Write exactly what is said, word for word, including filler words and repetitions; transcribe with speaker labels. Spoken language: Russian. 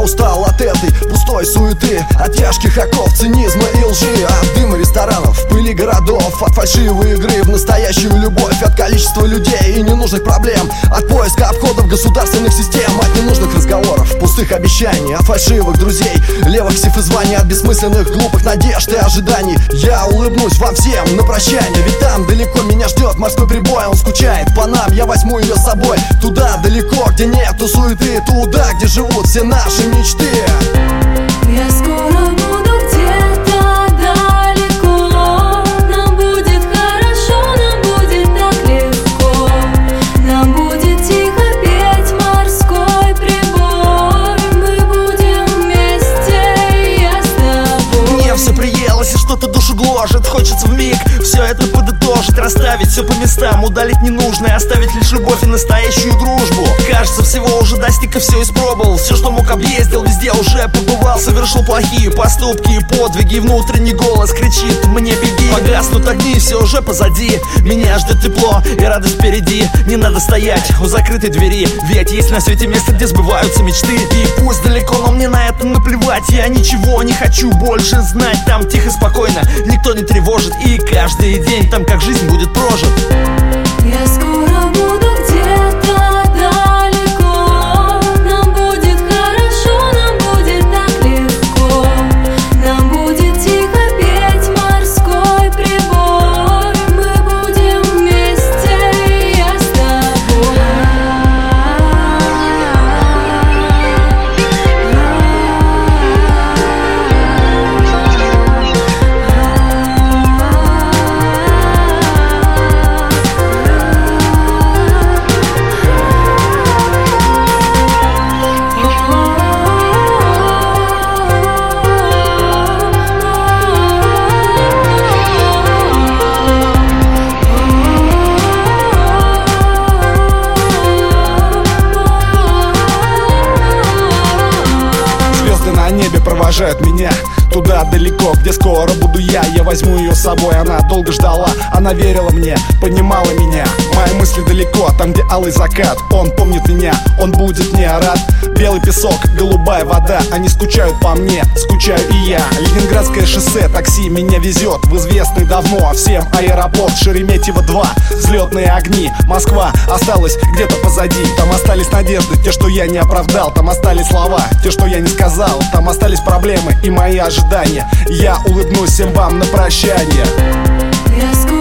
Speaker 1: устал от этой пустой суеты, от тяжких оков, цинизма и лжи, от дыма ресторанов, пыли городов, от фальшивой игры в настоящую любовь, от количества людей и ненужных проблем, от поиска обходов государственных систем, от ненужных разговоров, пустых обещаний, от фальшивых друзей, левых сиф и званий, от бессмысленных глупых надежд и ожиданий. Я улыбнусь вам всем на прощание, ведь там далеко меня ждет морской прибой. Он скучает по нам, я возьму ее с собой туда далеко, где нету суеты, туда, где живут все наши мечты.
Speaker 2: Я скоро буду где-то далеко, нам будет хорошо, нам будет так легко, нам будет тихо петь морской прибой, мы будем вместе, я с тобой.
Speaker 3: Мне все приелось и что-то душу гложет, хочется вмиг все это подытожить, расставить все по местам, удалить ненужное, оставить лишь любовь и настоящую дружбу. Кажется, всего уже достиг и все испробовал, все, что мог, объездил, везде уже побывал, совершил плохие поступки и подвиги, внутренний голос кричит мне: беги. Погаснут огни, все уже позади, меня ждет тепло и радость впереди. Не надо стоять у закрытой двери, ведь есть на свете место, где сбываются мечты. И пусть далеко, но мне на это наплевать, я ничего не хочу больше знать. Там тихо, спокойно, никто не тревожит, и каждый день там как жизнь будет прожит.
Speaker 2: Я скоро буду где-то далеко, нам будет хорошо, нам будет так легко, нам будет тихо петь морской прибой, мы будем вместе, я с тобой.
Speaker 4: На небе провожают меня туда далеко, где скоро буду я. Я возьму ее с собой, она долго ждала, она верила мне, понимала меня. Мои мысли далеко, там, где алый закат. Он помнит меня, он будет мне рад. Белый песок, голубая вода, они скучают по мне, скучаю и я. Ленинградское шоссе, такси меня везет в известный давно всем аэропорт Шереметьево два. Взлетные огни, Москва осталась где-то позади. Там остались надежды, те, что я не оправдал. Там остались слова, те, что я не сказал. Там остались проблемы и мои ожидания. Я улыбнусь всем вам на прощание.
Speaker 2: Я